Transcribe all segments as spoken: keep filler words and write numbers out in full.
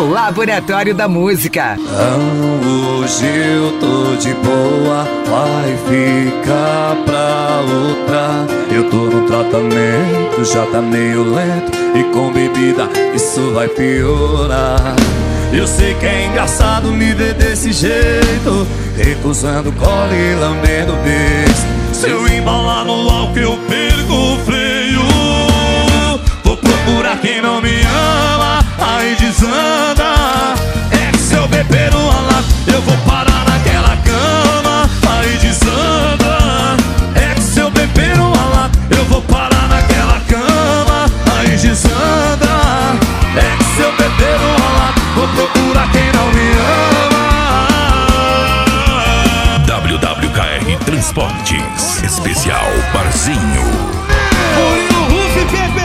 do Laboratório da Música. Não, hoje eu tô de boa, vai ficar pra outra. Eu tô no tratamento, já tá meio lento, e com bebida isso vai piorar. Eu sei que é engraçado me ver desse jeito, recusando cola e lambendo beijo. Se eu embalar no álcool eu perco o freio. Vou procurar quem não me ama, aí desanda. É que se eu beber uma lata eu vou parar naquela cama, aí desanda. É que se eu beber uma lata eu vou parar naquela cama, aí desanda. É que se eu beber uma lata vou procurar quem não me ama. W W K R Transportes, especial Barzinho. Murilo Ruf, bebê.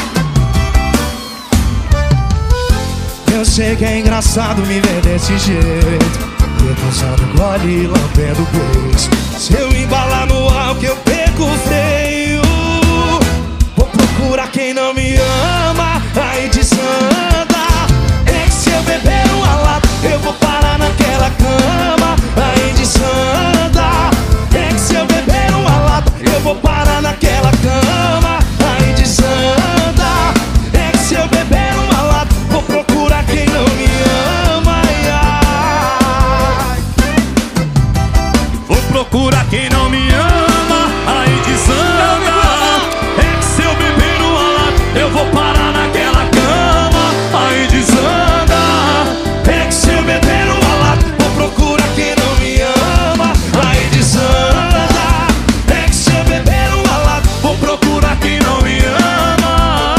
Eu sei que é engraçado me ver desse jeito, recusando gole e lambendo beijo. Se eu embalar no álcool eu perco o freio. Vou procurar quem não me ama, aí desanda. É que se eu beber uma lata eu vou parar naquela cama, aí desanda. É que se eu beber uma lata eu vou parar naquela cama, aí desanda. É que se eu beber uma lata vou procurar quem não me ama, ai, ai. Vou procurar quem não me ama, aí desanda. É que se eu beber uma lata eu vou parar naquela cama, aí desanda. É que se eu beber uma lata vou procurar quem não me ama, aí desanda. É que se eu beber uma lata vou procurar quem não me ama.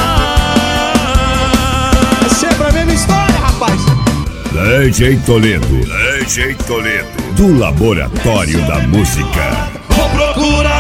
É sempre a mesma história, rapaz. D J Toledo, D J Toledo, do Laboratório da Música. Vou procurar